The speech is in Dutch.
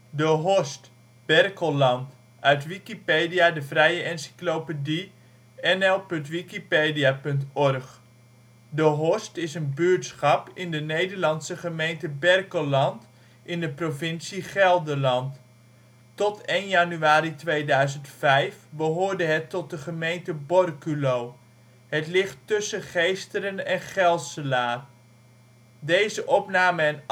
De Horst Berkelland, uit Wikipedia, de vrije encyclopedie. nl.wikipedia.org. De Horst is een buurtschap in de Nederlandse gemeente Berkelland in de provincie Gelderland. Tot 1 januari 2005 behoorde het tot de gemeente Borculo. Het ligt tussen Geesteren en Gelselaar. Plaatsen in de gemeente Borculo. Dorpen: Bilthoven · De Horst · Berkelland · Bolsiead · De Horst Buurtschappen: Bakkerom (deels) · Balktil · De Haar · Hamrik · De Jammer · Keuningswijk · De Linde ·' t Malijk · Trimunt · Willemstad · Zethuis Groningen: Steden en dorpen in Gelderland Nederland: Provincies · Gemeenten 51° 58 ' NB, 5°